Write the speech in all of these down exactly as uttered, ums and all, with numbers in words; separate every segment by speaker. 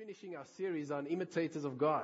Speaker 1: finishing our series on imitators of God.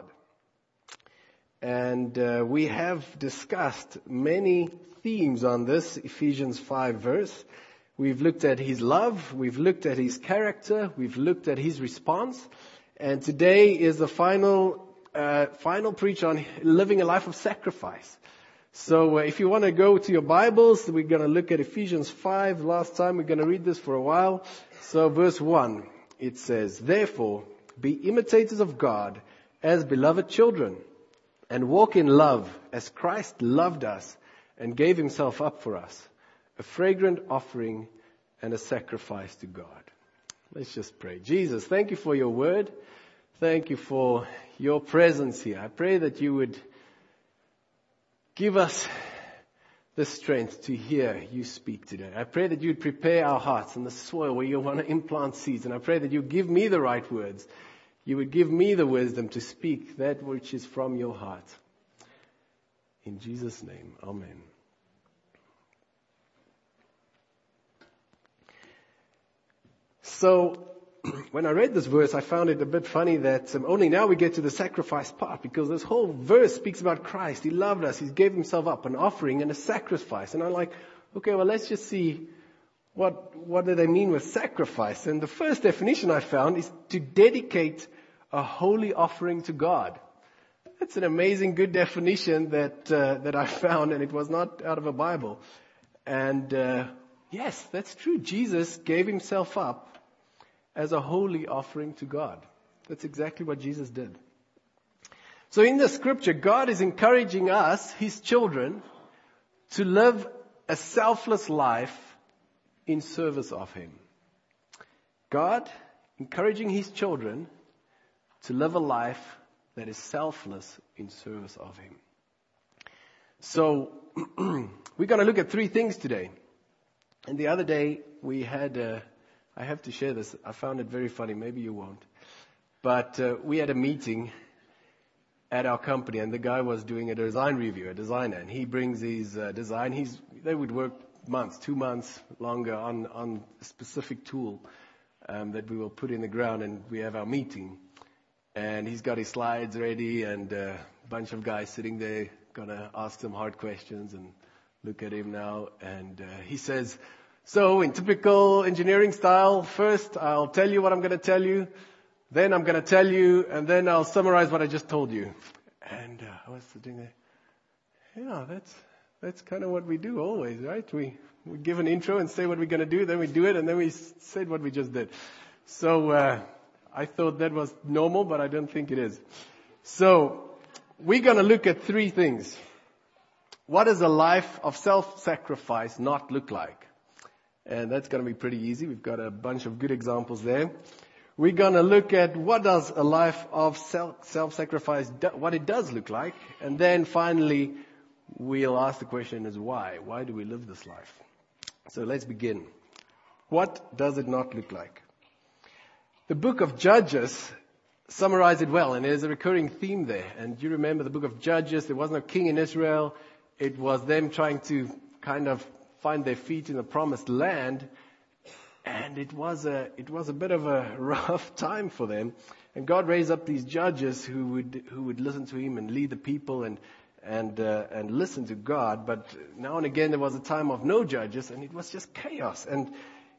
Speaker 1: And uh, we have discussed many themes on this Ephesians five verse. We've looked at his love, we've looked at his character, we've looked at his response. And today is the final uh, final preach on living a life of sacrifice. So uh, if you want to go to your Bibles, we're going to look at Ephesians five. Last time we're going to read this for a while. So verse one, it says, "Therefore, be imitators of God as beloved children, and walk in love as Christ loved us and gave himself up for us, a fragrant offering and a sacrifice to God." Let's just pray. Jesus, thank you for your word. Thank you for your presence here. I pray that you would give us the strength to hear you speak today. I pray that you'd prepare our hearts in the soil where you want to implant seeds. And I pray that you give me the right words. You would give me the wisdom to speak that which is from your heart. In Jesus' name, amen. So, when I read this verse, I found it a bit funny that um, only now we get to the sacrifice part, because this whole verse speaks about Christ. He loved us. He gave himself up, an offering and a sacrifice. And I'm like, okay, well, let's just see what, what do they mean with sacrifice? And the first definition I found is to dedicate a holy offering to God. That's an amazing, good definition that uh, that I found, and it was not out of a Bible. And uh, yes, that's true. Jesus gave himself up as a holy offering to God. That's exactly what Jesus did. So in the scripture, God is encouraging us, his children, to live a selfless life in service of him. God encouraging his children to live a life that is selfless in service of him. So, we're going to look at three things today. And the other day, we had, uh, I have to share this, I found it very funny, maybe you won't. But uh, we had a meeting at our company, and the guy was doing a design review, a designer, and he brings his uh, design. He's, they would work months, two months longer on, on a specific tool um, that we will put in the ground, and we have our meeting. And he's got his slides ready, and a bunch of guys sitting there gonna ask some hard questions and look at him now. And uh, he says, "So in typical engineering style, first I'll tell you what I'm gonna tell you, then I'm gonna tell you, and then I'll summarize what I just told you." And uh, I was sitting there, yeah, that's that's kind of what we do always, right? We we give an intro and say what we're gonna do, then we do it, and then we said what we just did. So. Uh, I thought that was normal, but I don't think it is. So, we're going to look at three things. What does a life of self-sacrifice not look like? And that's going to be pretty easy. We've got a bunch of good examples there. We're going to look at what does a life of self, self-sacrifice, do, what it does look like. And then finally, we'll ask the question is why? Why do we live this life? So let's begin. What does it not look like? The book of Judges summarized it well, and there's a recurring theme there. And you remember the book of Judges, there was no king in Israel. It was them trying to kind of find their feet in the promised land. And it was a, it was a bit of a rough time for them. And God raised up these judges who would, who would listen to him and lead the people and, and, uh, and listen to God. But now and again there was a time of no judges, and it was just chaos. And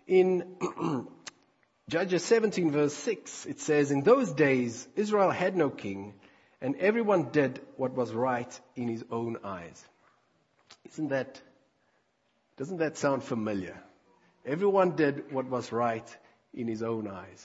Speaker 1: in Judges seventeen verse six, it says, "In those days Israel had no king, and everyone did what was right in his own eyes." Isn't that, doesn't that sound familiar? Everyone did what was right in his own eyes.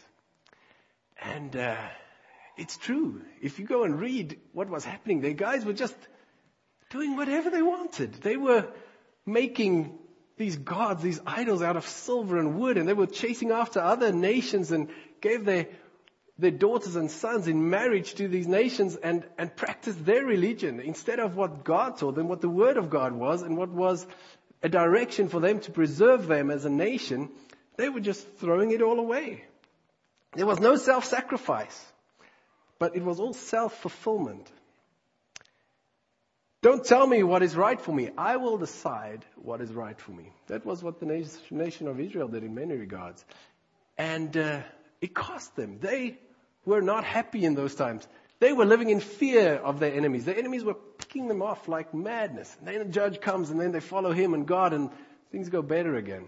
Speaker 1: And uh, it's true. If you go and read what was happening, the guys were just doing whatever they wanted. They were making these gods, these idols out of silver and wood, and they were chasing after other nations and gave their their daughters and sons in marriage to these nations and, and practiced their religion instead of what God taught them, what the Word of God was, and what was a direction for them to preserve them as a nation. They were just throwing it all away. There was no self-sacrifice, but it was all self-fulfillment. "Don't tell me what is right for me. I will decide what is right for me." That was what the nation of Israel did in many regards. And uh, it cost them. They were not happy in those times. They were living in fear of their enemies. Their enemies were picking them off like madness. And then the judge comes and then they follow him and God and things go better again.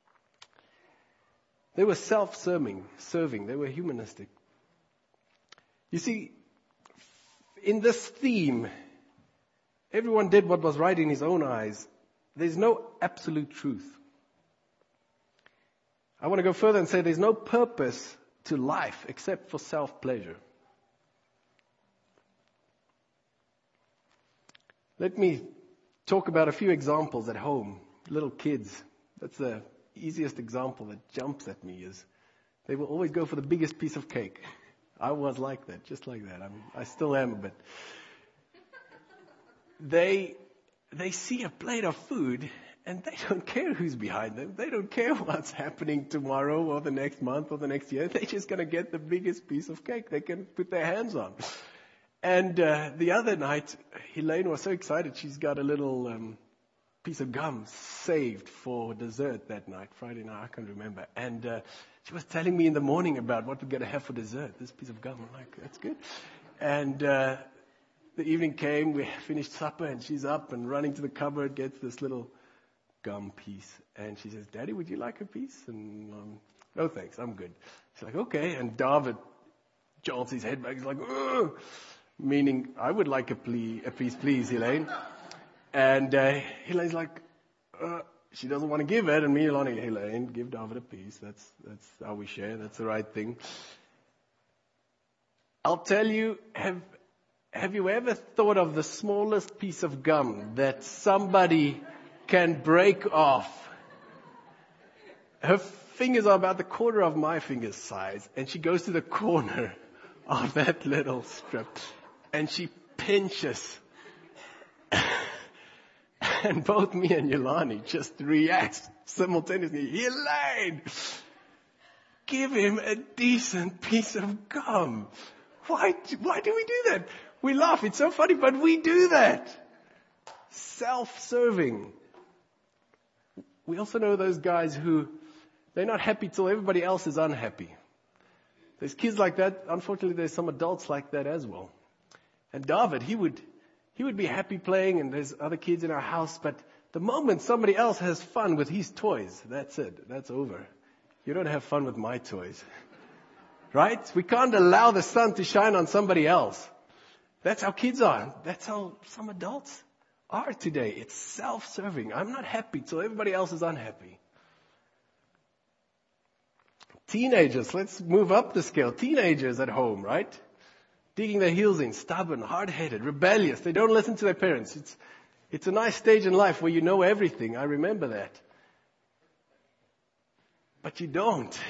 Speaker 1: They were self-serving, serving. They were humanistic. You see, in this theme, everyone did what was right in his own eyes. There's no absolute truth. I want to go further and say there's no purpose to life except for self-pleasure. Let me talk about a few examples at home. Little kids. That's the easiest example that jumps at me is they will always go for the biggest piece of cake. I was like that, just like that. I'm, I still am a bit. They, they see a plate of food and they don't care who's behind them. They don't care what's happening tomorrow or the next month or the next year. They're just going to get the biggest piece of cake they can put their hands on. And uh, the other night, Elaine was so excited. She's got a little um, piece of gum saved for dessert that night, Friday night, I can't remember. And uh, she was telling me in the morning about what we're going to have for dessert, this piece of gum. I'm like, that's good. And uh, the evening came, we finished supper, and she's up and running to the cupboard, gets this little gum piece. And she says, Daddy, would you like a piece? And um, no thanks, I'm good. She's like, okay. And David jolts his head back. He's like, ugh. Meaning, I would like a, plea, a piece, please, Elaine. And uh, Elaine's like, uh, she doesn't want to give it. And me and Lonnie, Elaine, give David a piece. That's that's how we share. That's the right thing. I'll tell you, have have you ever thought of the smallest piece of gum that somebody can break off? Her fingers are about the quarter of my finger size, and she goes to the corner of that little strip. And she pinches. And both me and Yolani just react simultaneously. Elaine! Give him a decent piece of gum. Why, why do we do that? We laugh. It's so funny, but we do that. Self-serving. We also know those guys who, they're not happy till everybody else is unhappy. There's kids like that. Unfortunately, there's some adults like that as well. And David, he would, he would be happy playing, and there's other kids in our house, but the moment somebody else has fun with his toys, that's it. That's over. You don't have fun with my toys. Right? We can't allow the sun to shine on somebody else. That's how kids are. That's how some adults are today. It's self-serving. I'm not happy till everybody else is unhappy. Teenagers, let's move up the scale. Teenagers at home, right? Digging their heels in, stubborn, hard-headed, rebellious. They don't listen to their parents. It's, it's a nice stage in life where you know everything. I remember that. But you don't.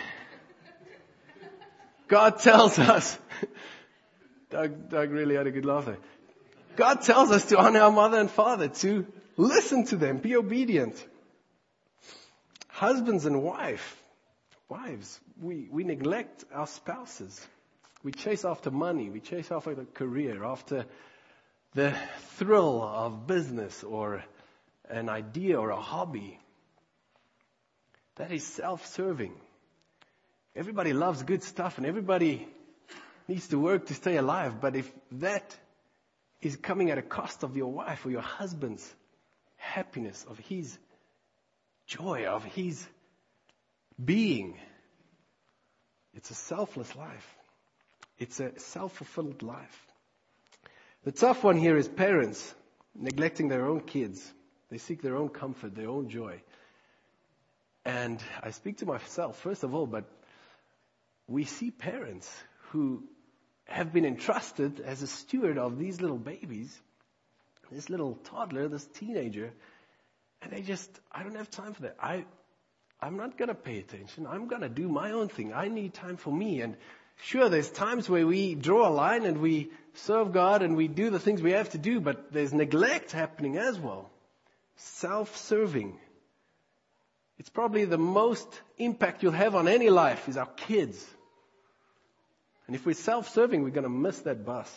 Speaker 1: God tells us, Doug, Doug really had a good laugh there. God tells us to honor our mother and father, to listen to them, be obedient. Husbands and wife, wives, we, we neglect our spouses. We chase after money. We chase after the career, after the thrill of business or an idea or a hobby. That is self-serving. Everybody loves good stuff and everybody needs to work to stay alive. But if that is coming at a cost of your wife or your husband's happiness, of his joy, of his being, it's a selfless life. It's a self-fulfilled life. The tough one here is parents neglecting their own kids. They seek their own comfort, their own joy. And I speak to myself, first of all, but we see parents who have been entrusted as a steward of these little babies, this little toddler, this teenager, and they just, I don't have time for that. I, I'm not going to pay attention. I'm going to do my own thing. I need time for me. And sure, there's times where we draw a line and we serve God and we do the things we have to do, but there's neglect happening as well. Self-serving. It's probably the most impact you'll have on any life is our kids. And if we're self-serving, we're going to miss that bus.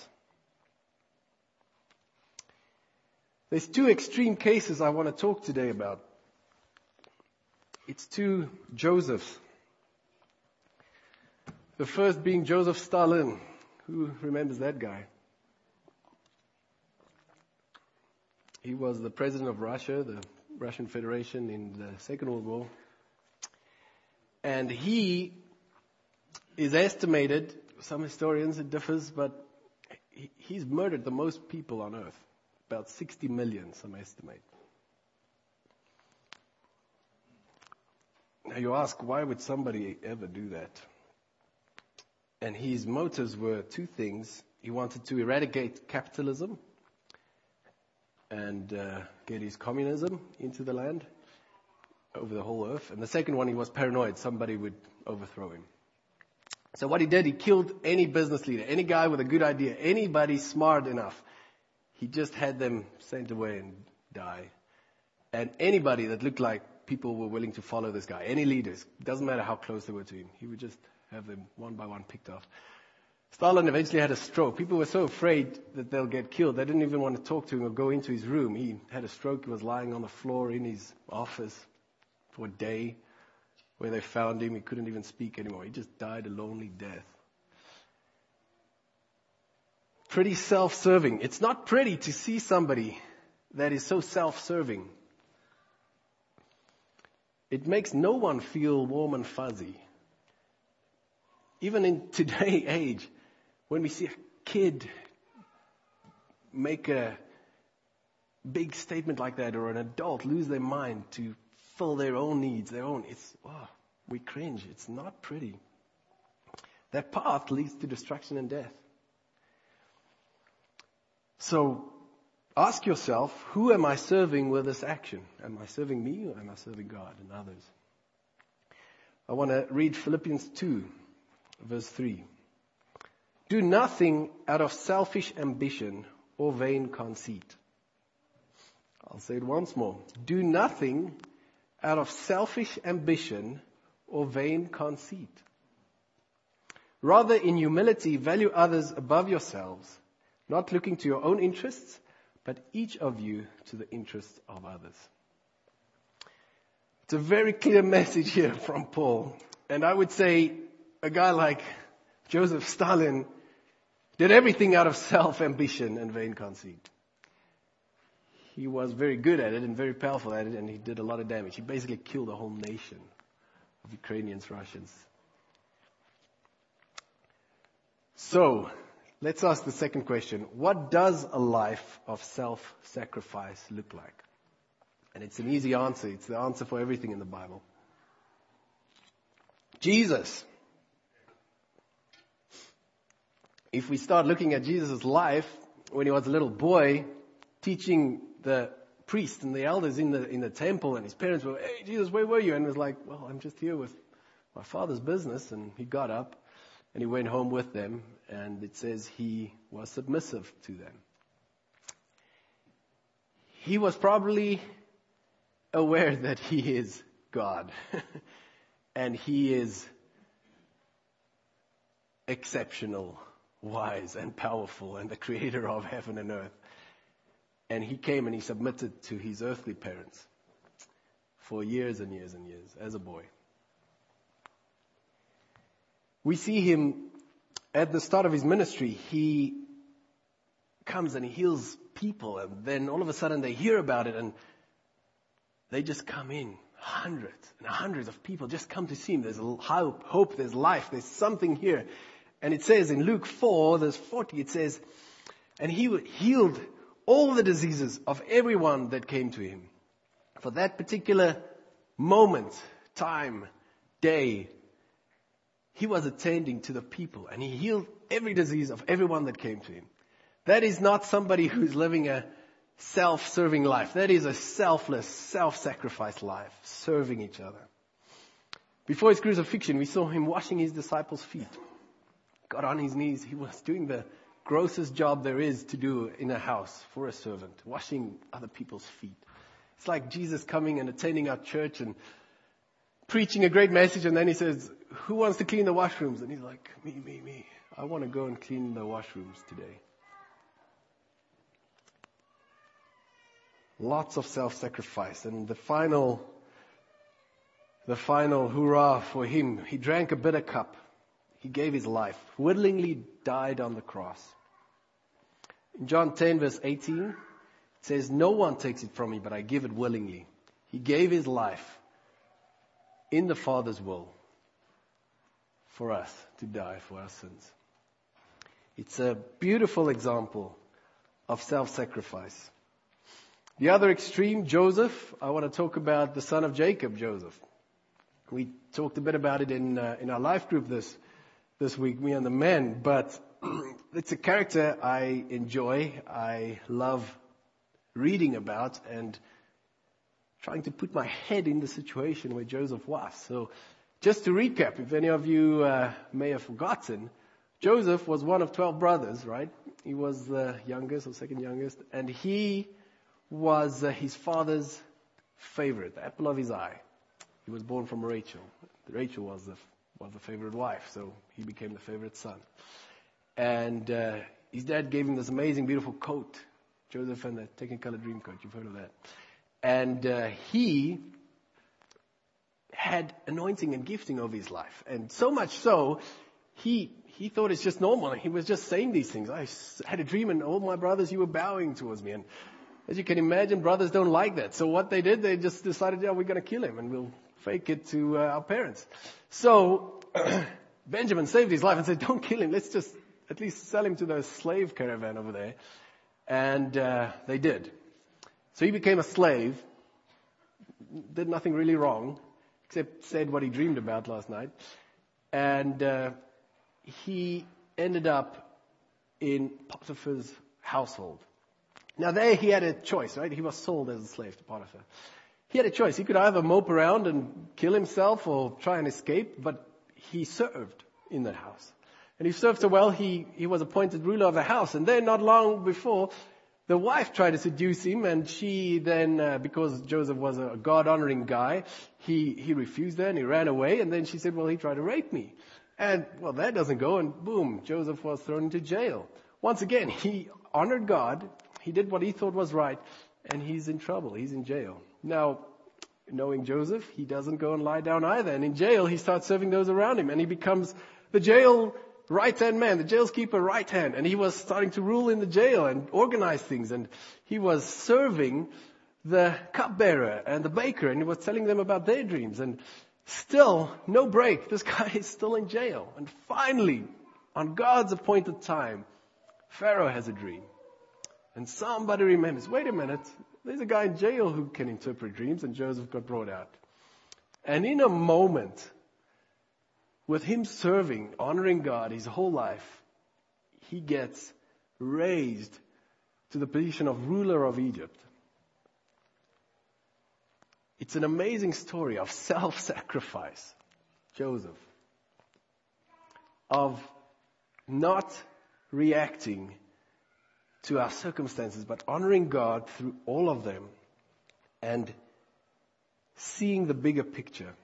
Speaker 1: There's two extreme cases I want to talk today about. It's two Josephs. The first being Joseph Stalin. Who remembers that guy? He was the president of Russia, the Russian Federation in the Second World War. And he is estimated, some historians it differs, but he, he's murdered the most people on earth. About sixty million, some estimate. Now you ask, why would somebody ever do that? And his motives were two things. He wanted to eradicate capitalism and uh, get his communism into the land, over the whole earth. And the second one, he was paranoid somebody would overthrow him. So what he did, he killed any business leader, any guy with a good idea, anybody smart enough. He just had them sent away and die. And anybody that looked like people were willing to follow this guy, any leaders, doesn't matter how close they were to him, he would just have them one by one picked off. Stalin eventually had a stroke. People were so afraid that they'll get killed. They didn't even want to talk to him or go into his room. He had a stroke. He was lying on the floor in his office for a day. Where they found him, he couldn't even speak anymore. He just died a lonely death. Pretty self-serving. It's not pretty to see somebody that is so self-serving. It makes no one feel warm and fuzzy. Even in today's age, when we see a kid make a big statement like that, or an adult lose their mind to fill their own needs, their own, it's, oh, we cringe. It's not pretty. That path leads to destruction and death. So ask yourself, who am I serving with this action? Am I serving me, or am I serving God and others? I want to read Philippians two, verse three. Do nothing out of selfish ambition or vain conceit. I'll say it once more. Do nothing out of selfish ambition or vain conceit. Rather, in humility, value others above yourselves, not looking to your own interests, but each of you to the interests of others. It's a very clear message here from Paul. And I would say a guy like Joseph Stalin did everything out of self-ambition and vain conceit. He was very good at it and very powerful at it, and he did a lot of damage. He basically killed a whole nation of Ukrainians, Russians. So, let's ask the second question. What does a life of self-sacrifice look like? And it's an easy answer. It's the answer for everything in the Bible. Jesus. If we start looking at Jesus' life, when he was a little boy, teaching the priests and the elders in the in the temple, and his parents were, hey, Jesus, where were you? And he was like, well, I'm just here with my father's business. And he got up and he went home with them. And it says he was submissive to them. He was probably aware that he is God. And he is exceptional, wise and powerful, and the creator of heaven and earth. And he came and he submitted to his earthly parents for years and years and years as a boy. We see him at the start of his ministry. He comes and he heals people, and then all of a sudden they hear about it and they just come in. Hundreds and hundreds of people just come to see him. There's hope, hope, there's life, there's something here. And it says in Luke four, verse forty, it says, and he healed all the diseases of everyone that came to him. For that particular moment, time, day, he was attending to the people, and he healed every disease of everyone that came to him. That is not somebody who's living a self-serving life. That is a selfless, self-sacrifice life, serving each other. Before his crucifixion, we saw him washing his disciples' feet. Got on his knees. He was doing the grossest job there is to do in a house for a servant, washing other people's feet. It's like Jesus coming and attending our church and preaching a great message, and then he says, who wants to clean the washrooms? And he's like, me, me, me. I want to go and clean the washrooms today. Lots of self-sacrifice. And the final, the final hurrah for him, he drank a bitter cup. He gave his life, willingly died on the cross. In John ten verse eighteen, it says, "No one takes it from me, but I give it willingly." He gave his life in the Father's will for us to die for our sins. It's a beautiful example of self-sacrifice. The other extreme, Joseph, I want to talk about the son of Jacob, Joseph. We talked a bit about it in uh, in our life group this this week, me and the men, but it's a character I enjoy, I love reading about and trying to put my head in the situation where Joseph was. So just to recap, if any of you uh, may have forgotten, Joseph was one of twelve brothers, right? He was the youngest or second youngest, and he was uh, his father's favorite, the apple of his eye. He was born from Rachel. Rachel was the was the favorite wife, so he became the favorite son. And uh, his dad gave him this amazing, beautiful coat, Joseph and the Technicolor Dream coat. You've heard of that. And uh, he had anointing and gifting over his life, and so much so, he he thought it's just normal. He was just saying these things. I had a dream, and all my brothers, you were bowing towards me. And as you can imagine, brothers don't like that. So what they did, they just decided, yeah, we're going to kill him, and we'll fake it to uh, our parents. So Benjamin saved his life and said, don't kill him. Let's just at least sell him to the slave caravan over there. And uh, they did. So he became a slave, did nothing really wrong, except said what he dreamed about last night. And uh, he ended up in Potiphar's household. Now there he had a choice, right? He was sold as a slave to Potiphar. He had a choice. He could either mope around and kill himself or try and escape, but he served in that house. And he served so well, he, he was appointed ruler of the house. And then not long before, the wife tried to seduce him, and she then, uh, because Joseph was a God-honoring guy, he, he refused her and he ran away. And then she said, well, he tried to rape me. And, well, that doesn't go. And boom, Joseph was thrown into jail. Once again, he honored God. He did what he thought was right. And he's in trouble. He's in jail. Now, knowing Joseph, he doesn't go and lie down either. And in jail, he starts serving those around him. And he becomes the jail right-hand man, the jail's keeper right hand. And he was starting to rule in the jail and organize things. And he was serving the cupbearer and the baker. And he was telling them about their dreams. And still, no break. This guy is still in jail. And finally, on God's appointed time, Pharaoh has a dream. And somebody remembers, wait a minute, there's a guy in jail who can interpret dreams, and Joseph got brought out. And in a moment, with him serving, honoring God his whole life, he gets raised to the position of ruler of Egypt. It's an amazing story of self-sacrifice, Joseph, of not reacting to our circumstances, but honoring God through all of them and seeing the bigger picture.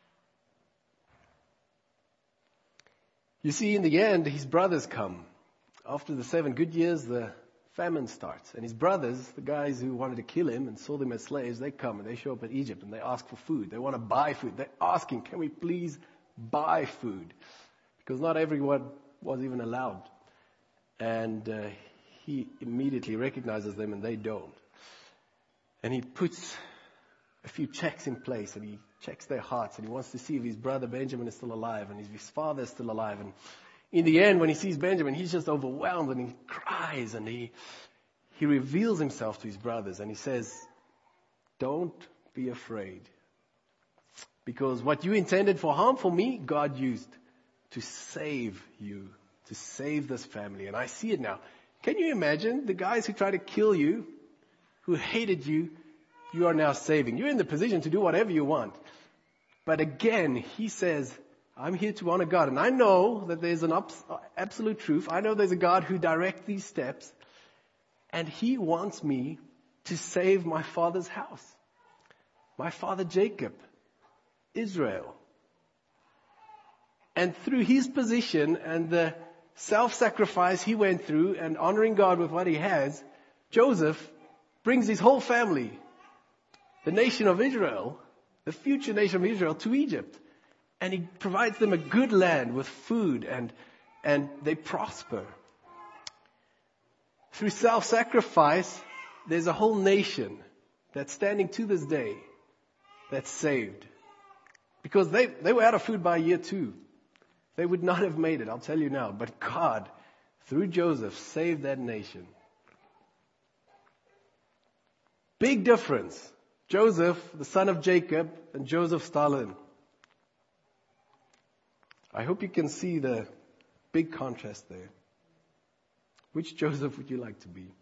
Speaker 1: You see, in the end, his brothers come. After the seven good years, the famine starts. And his brothers, the guys who wanted to kill him and sold him as slaves, they come and they show up at Egypt and they ask for food. They want to buy food. They're asking, can we please buy food? Because not everyone was even allowed. And uh, he immediately recognizes them and they don't. And he puts a few checks in place and he checks their hearts and he wants to see if his brother Benjamin is still alive and if his father is still alive. And in the end, when he sees Benjamin, he's just overwhelmed and he cries and he he reveals himself to his brothers and he says, don't be afraid. Because what you intended for harm for me, God used to save you, to save this family. And I see it now. Can you imagine the guys who tried to kill you, who hated you, you are now saving. You're in the position to do whatever you want. But again, he says, I'm here to honor God. And I know that there's an absolute truth. I know there's a God who directs these steps. And he wants me to save my father's house. My father Jacob, Israel. And through his position and the self-sacrifice he went through and honoring God with what he has, Joseph brings his whole family, the nation of Israel, the future nation of Israel, to Egypt. And he provides them a good land with food, and, and they prosper. Through self-sacrifice, there's a whole nation that's standing to this day that's saved. Because they, they were out of food by year two. They would not have made it, I'll tell you now. But God, through Joseph, saved that nation. Big difference. Joseph, the son of Jacob, and Joseph Stalin. I hope you can see the big contrast there. Which Joseph would you like to be?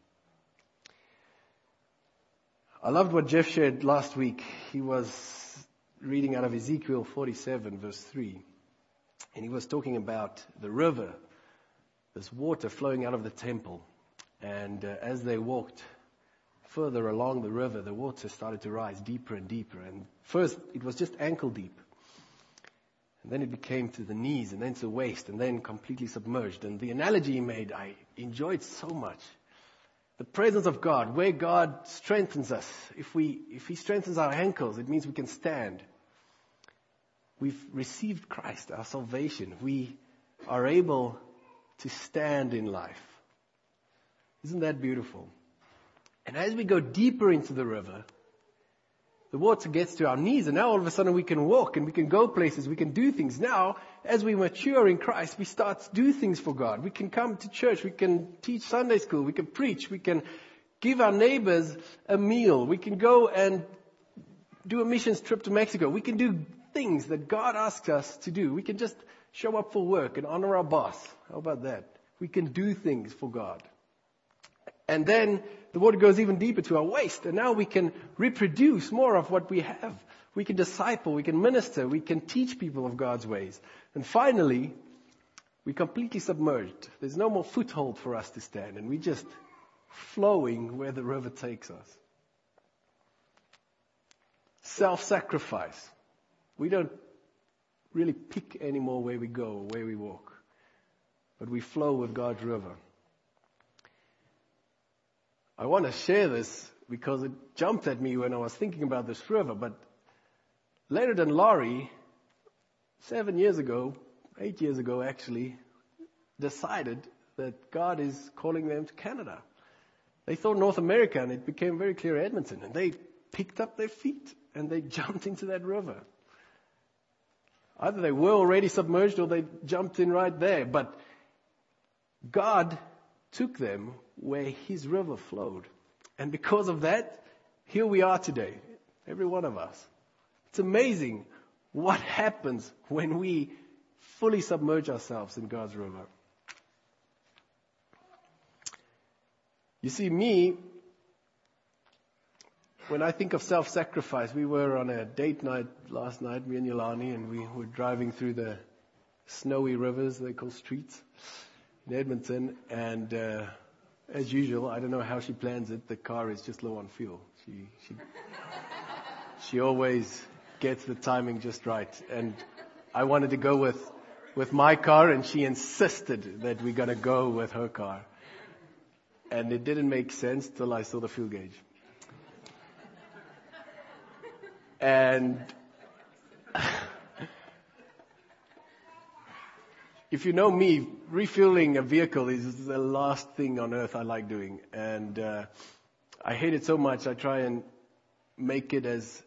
Speaker 1: I loved what Jeff shared last week. He was reading out of Ezekiel forty-seven, verse three. And he was talking about the river, this water flowing out of the temple. And uh, as they walked further along the river, the water started to rise deeper and deeper. And first, it was just ankle deep. And then it became to the knees, and then to the waist, and then completely submerged. And the analogy he made, I enjoyed so much. The presence of God, where God strengthens us. If we, if He strengthens our ankles, it means we can stand. We've received Christ, our salvation. We are able to stand in life. Isn't that beautiful? And as we go deeper into the river, the water gets to our knees, and now all of a sudden we can walk and we can go places, we can do things. Now, as we mature in Christ, we start to do things for God. We can come to church, we can teach Sunday school, we can preach, we can give our neighbors a meal, we can go and do a missions trip to Mexico. We can do things that God asks us to do. We can just show up for work and honor our boss. How about that? We can do things for God. And then the water goes even deeper to our waist. And now we can reproduce more of what we have. We can disciple, we can minister, we can teach people of God's ways. And finally, we're completely submerged. There's no more foothold for us to stand. And we're just flowing where the river takes us. Self-sacrifice. We don't really pick anymore where we go or where we walk. But we flow with God's river. I want to share this because it jumped at me when I was thinking about this river. But Leonard and Laurie, seven years ago, eight years ago actually, decided that God is calling them to Canada. They thought North America, and it became very clear Edmonton. And they picked up their feet and they jumped into that river. Either they were already submerged or they jumped in right there. But God took them where His river flowed. And because of that, here we are today, every one of us. It's amazing what happens when we fully submerge ourselves in God's river. You see, me, when I think of self-sacrifice, we were on a date night last night, me and Yolani, and we were driving through the snowy rivers they call streets in Edmonton, and uh, as usual, I don't know how she plans it, the car is just low on fuel. She she she always gets the timing just right. And I wanted to go with with my car, and she insisted that we're going to go with her car. And it didn't make sense till I saw the fuel gauge. And if you know me, refueling a vehicle is the last thing on earth I like doing. And uh, I hate it so much, I try and make it as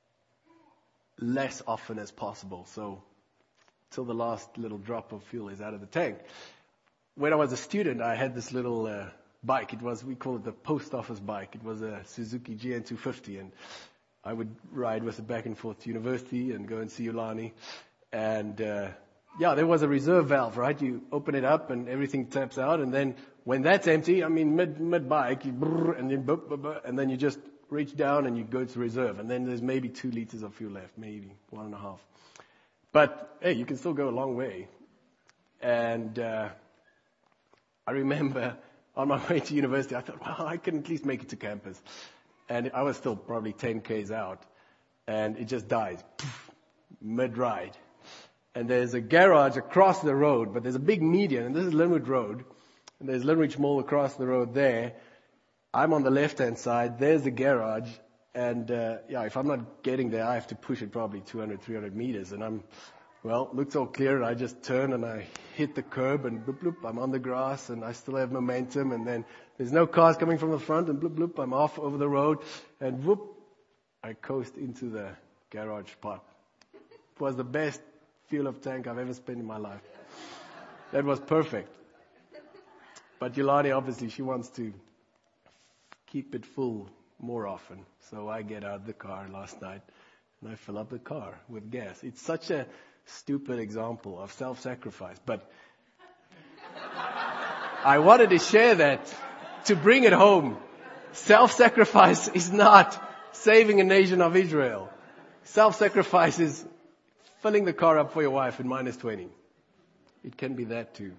Speaker 1: less often as possible. So, till the last little drop of fuel is out of the tank. When I was a student, I had this little uh, bike. It was, we call it the post office bike. It was a Suzuki G N two fifty. And I would ride with it back and forth to university and go and see Yolani. And... Uh, Yeah, there was a reserve valve, right? You open it up and everything taps out, and then when that's empty, I mean mid mid bike, you brrr, and then bup, bup, bup, and then you just reach down and you go to reserve, and then there's maybe two liters of fuel left, maybe one and a half. But hey, you can still go a long way. And uh, I remember on my way to university, I thought, well, I can at least make it to campus, and I was still probably ten k's out, and it just dies mid ride. And there's a garage across the road, but there's a big median, and this is Linwood Road, and there's Linwood Mall across the road there. I'm on the left-hand side, there's the garage, and uh, yeah, if I'm not getting there, I have to push it probably two hundred, three hundred meters, and I'm Well, looks all clear, and I just turn and I hit the curb, and bloop, bloop, I'm on the grass, and I still have momentum, and then there's no cars coming from the front, and bloop, bloop, I'm off over the road, and whoop, I coast into the garage park. It was the best fuel of tank I've ever spent in my life. That was perfect. But Yolani, obviously, she wants to keep it full more often. So I get out of the car last night and I fill up the car with gas. It's such a stupid example of self-sacrifice. But I wanted to share that to bring it home. Self-sacrifice is not saving a nation of Israel. Self-sacrifice is filling the car up for your wife in minus twenty. It can be that too.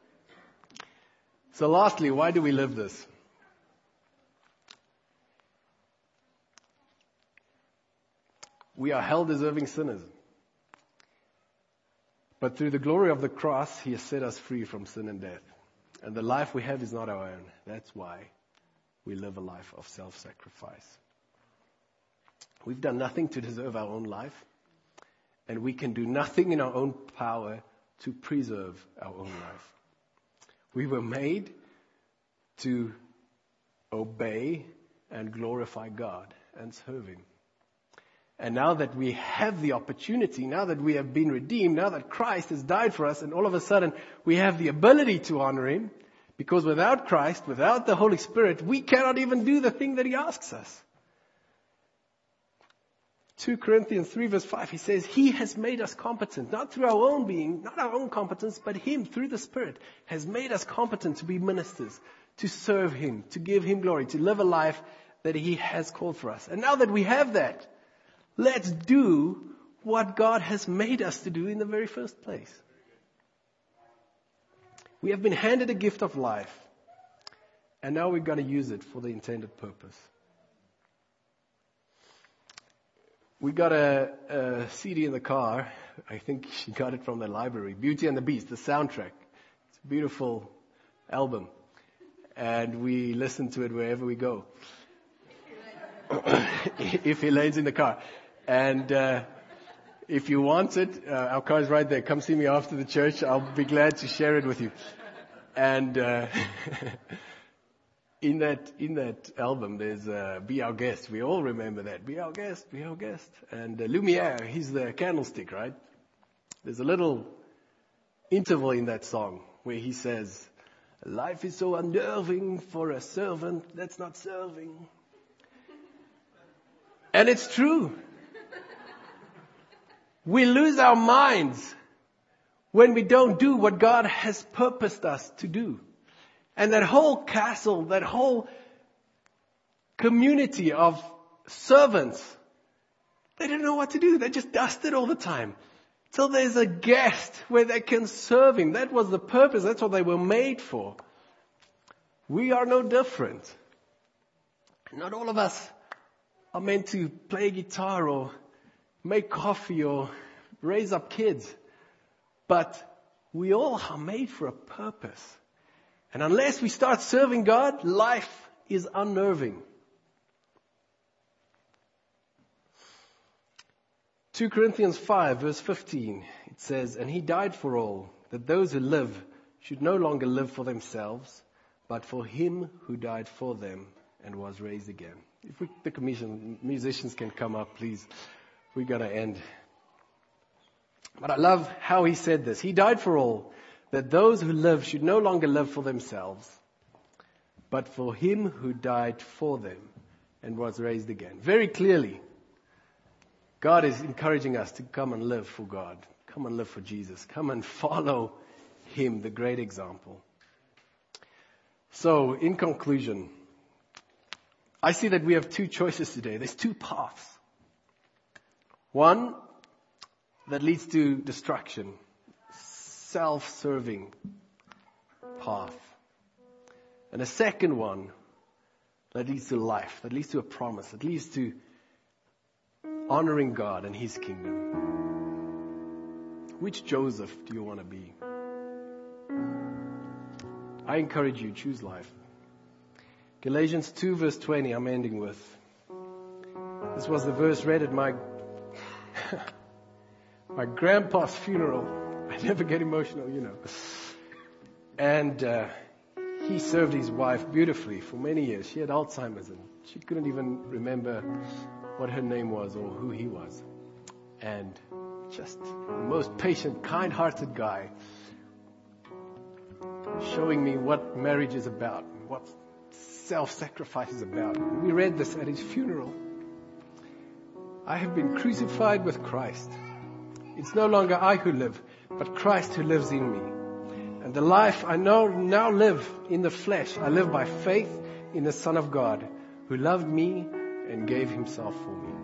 Speaker 1: So lastly, why do we live this? We are hell-deserving sinners. But through the glory of the cross, He has set us free from sin and death. And the life we have is not our own. That's why we live a life of self-sacrifice. We've done nothing to deserve our own life. And we can do nothing in our own power to preserve our own life. We were made to obey and glorify God and serve Him. And now that we have the opportunity, now that we have been redeemed, now that Christ has died for us, and all of a sudden we have the ability to honor Him, because without Christ, without the Holy Spirit, we cannot even do the thing that He asks us. Second Corinthians three verse five, he says, He has made us competent, not through our own being, not our own competence, but Him, through the Spirit, has made us competent to be ministers, to serve Him, to give Him glory, to live a life that He has called for us. And now that we have that, let's do what God has made us to do in the very first place. We have been handed a gift of life, and now we've got to use it for the intended purpose. We got a, a C D in the car. I think she got it from the library. Beauty and the Beast, the soundtrack. It's a beautiful album. And we listen to it wherever we go. If Elaine's in the car. And uh, if you want it, uh, our car is right there. Come see me after the church. I'll be glad to share it with you. And uh, in that in that album, there's uh, Be Our Guest. We all remember that. Be our guest, be our guest. And uh, Lumiere, he's the candlestick, right? There's a little interval in that song where he says, life is so unnerving for a servant that's not serving. And it's true. We lose our minds when we don't do what God has purposed us to do. And that whole castle, that whole community of servants, they don't know what to do. They're just dusted all the time. So there's a guest where they can serve Him. That was the purpose. That's what they were made for. We are no different. Not all of us are meant to play guitar or make coffee or raise up kids. But we all are made for a purpose. And unless we start serving God, life is unnerving. Second Corinthians five verse fifteen, it says, and He died for all, that those who live should no longer live for themselves, but for Him who died for them and was raised again. If we, the commission, musicians can come up, please. We got to end. But I love how he said this. He died for all, that those who live should no longer live for themselves, but for Him who died for them and was raised again. Very clearly, God is encouraging us to come and live for God. Come and live for Jesus. Come and follow Him, the great example. So, in conclusion, I see that we have two choices today. There's two paths. One that leads to destruction, self-serving path. And a second one that leads to life, that leads to a promise, that leads to honoring God and His kingdom. Which Joseph do you want to be? I encourage you, choose life. Galatians two verse twenty, I'm ending with. This was the verse read at my my grandpa's funeral. I never get emotional, you know. And uh, he served his wife beautifully for many years. She had Alzheimer's and she couldn't even remember what her name was or who he was. And just the most patient, kind-hearted guy, showing me what marriage is about, what self-sacrifice is about. We read this at his funeral. I have been crucified with Christ. It's no longer I who live, but Christ who lives in me. And the life I know now live in the flesh, I live by faith in the Son of God, who loved me and gave himself for me.